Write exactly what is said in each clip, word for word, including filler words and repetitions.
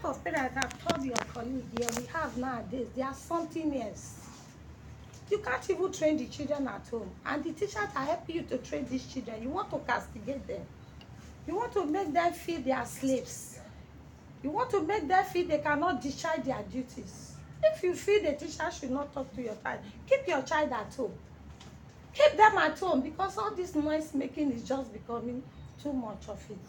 of parents have told your colleague here we have nowadays, they are something else. You can't even train the children at home. And the teachers are helping you to train these children. You want to castigate them. You want to make them feel they are slaves. You want to make them feel they cannot discharge their duties. If you feel the teacher should not talk to your child, keep your child at home. Keep them at home, because all this noise making is just becoming too much of it.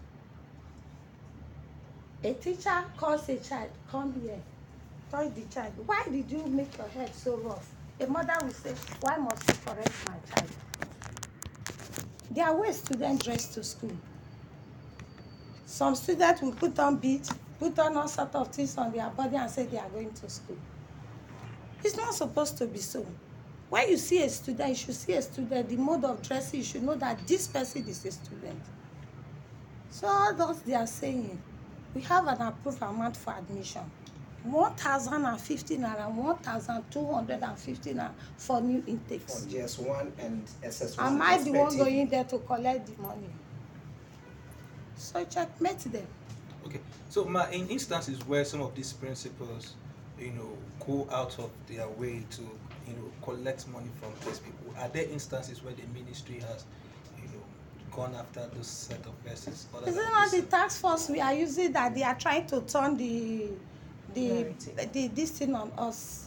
A teacher calls a child, come here, touch the child. Why did you make your head so rough? A mother will say, why must you correct my child? There are ways students dress to school. Some students will put on beads, put on all sorts of things on their body and say they are going to school. It's not supposed to be so. When you see a student, you should see a student, the mode of dressing, you should know that this person is a student. So all those they are saying, we have an approved amount for admission. one thousand fifty naira, one thousand two hundred fifty naira for new intakes. For G S one and S S one. Am I the one going there to collect the money? So checkmate them. Okay. So, ma, in instances where some of these principals, you know, go out of their way to, you know, collect money from these people, are there instances where the ministry has, you know, gone after those set of persons? Is it not the task force we are using that they are trying to turn the the the this thing on us?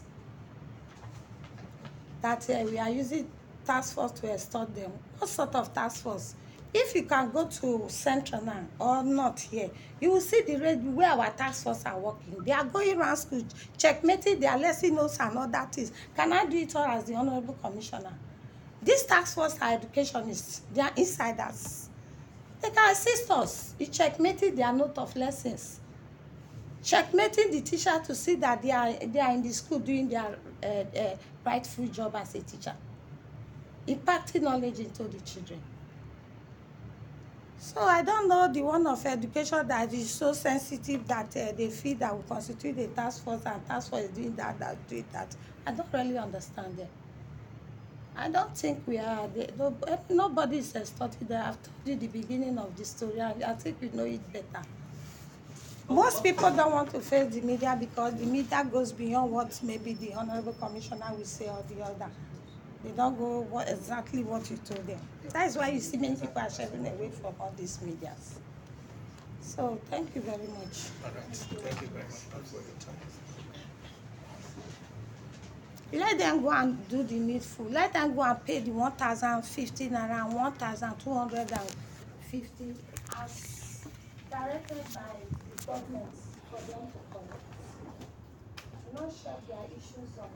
That uh, we are using task force to extort them. What sort of task force? If you can go to Central now or not here, you will see the rate where our task force are working. They are going around school, checkmating their lesson notes and all that is. Can I do it all as the Honorable Commissioner? This task force are educationists. They are insiders. They can assist us in checkmating their note of lessons. Checkmating the teacher to see that they are, they are in the school doing their uh, uh, rightful job as a teacher. Impacting knowledge into the children. So I don't know the one of education that is so sensitive that uh, they feel that we constitute a task force and task force is doing that, that, doing that. I don't really understand them. I don't think we are, the, no, nobody is extorted there. I've told you the beginning of the story and I think you know it better. Most people don't want to face the media because the media goes beyond what maybe the Honorable Commissioner will say or the other. They don't go what, exactly what you told them. That is why you see many people are shying away from all these medias. So thank you very much. All right. Thank you very much for your time. Let them go and do the needful. Let them go and pay the one thousand fifty naira and one thousand two hundred fifty as directed by the government for them to collect. Do not share their issues on